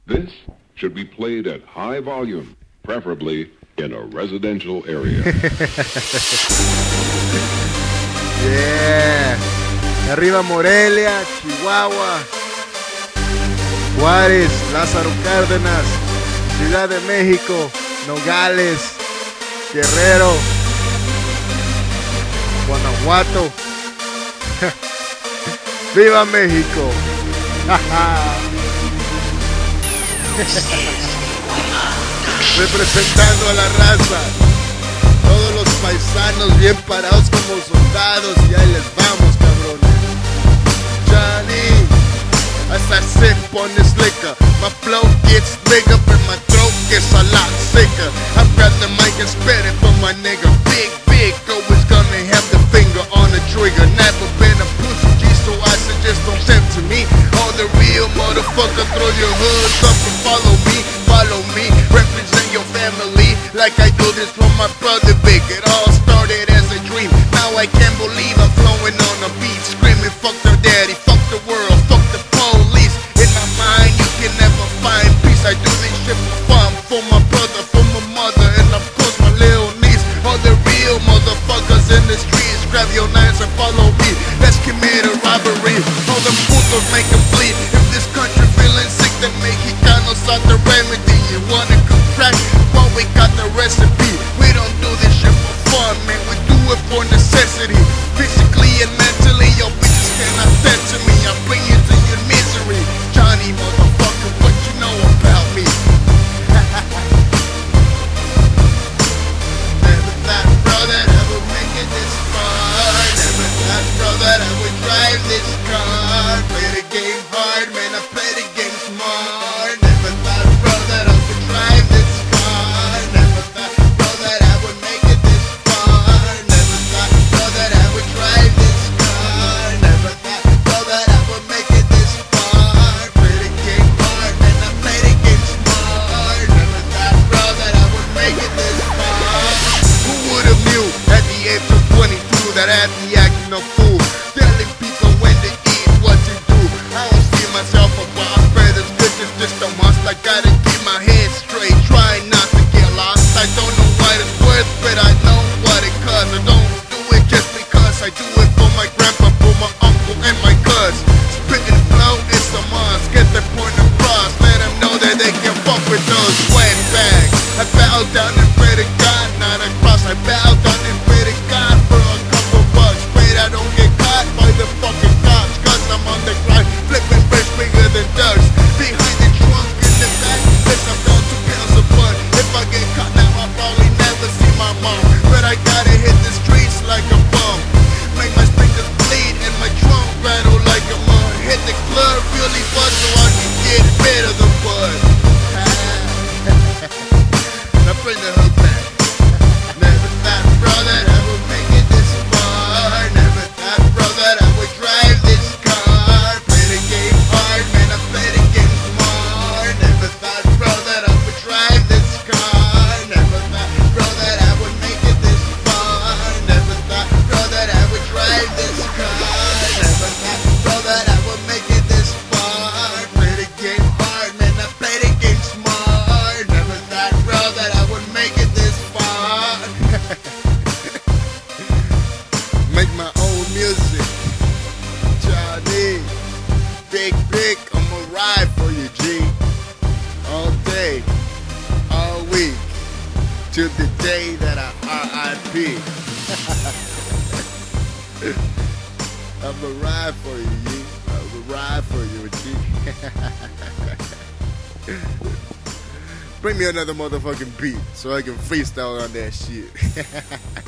This should be played at high volume, preferably in a residential area. Yeah. Arriba Morelia, Chihuahua, Juárez, Lázaro Cárdenas, Ciudad de México, Nogales, Guerrero, Guanajuato. ¡Viva México! Representando a la raza, todos los paisanos bien parados como soldados, y ahí les vamos, cabrones. Johnny, as I sip on this liquor, my flow gets bigger, but my throat gets a lot sicker. I grab the mic and spit it for my nigga. Big, always gonna have the finger on the trigger. Never been a pussy G, so I suggest don't tempt to me. All the real motherfucker, throw your hoods up and follow me. Represent your family like I do this for my brother Big. It all started as a dream. Now I can't believe I'm flowing on a beat, screaming fuck their daddy, fuck the world, fuck the police. In my mind you can never find peace. I do this shit for fun, for my brother, for my mother, and of course my little niece. All the real motherfuckers in the streets, grab your knives and follow me. Let's commit a robbery. All them putos make them bleed. If this country feeling sick, then Mexicanos are the remedy. You wanna contract? Well, we got the recipe. We don't do this shit for fun, man. We do it for necessity. Physically and mentally, your bitches cannot stand to me. I bring you to your misery. Johnny, motherfucker, what you know about me? Never thought, brother, I would make it this far. Never thought, brother, I would drive this car. Play the game hard, man, I play the game smart. Never thought, brother, I would drive this car. Never thought, brother, I would make it this far. Never thought, brother, I would drive this car. Never thought, brother, I would make it this far. Play the game hard, man, I play the game smart. Never thought, brother, I would make it this far. Who would've knew at the age of 22 that I'd be acting a fool, telling people when to eat, what to do? I don't see myself a boss, but this bitch is just a must. I gotta keep my head straight, try not to get lost. I don't know what it's worth, but I know what it costs. I don't do it just because I do it for my grandpa, for my uncle, and my cuz. Spitting flow is a must, get the point across. Let them know that they can fuck with those sweat bags. I bow down and pray to God, not a cross. I bow down and pray to God for a couple bucks. Pray I don't get caught by the fucking cops, cause I'm on the grind, flipping fish bigger than ducks. Behind the trunk in the back, there's about 2 pounds of blood. If I get caught now, I'll probably never see my mom. But I gotta hit the streets like a bum, make my speakers bleed and my trunk rattle like a mud. Hit the club really fast so I can get rid of the bud. Now bring the hook back. Never thought, brother, I would make it this far. Never thought, brother, I would drive this car. Play the game hard, man, I play the game smart. Never thought, brother, I would drive this car. Never thought, brother, I would make it this far. Never thought, brother, I would drive this car. Never thought, brother, I would make it this far. Play the game hard, man, I play the game smart. Never thought, brother, I would make it this far. Make my own music. Johnny, big, I'ma ride for you, G. All day, all week, till the day that I R.I.P. I'ma ride for you, G. I'ma ride for you, G. Bring me another motherfucking beat so I can freestyle on that shit.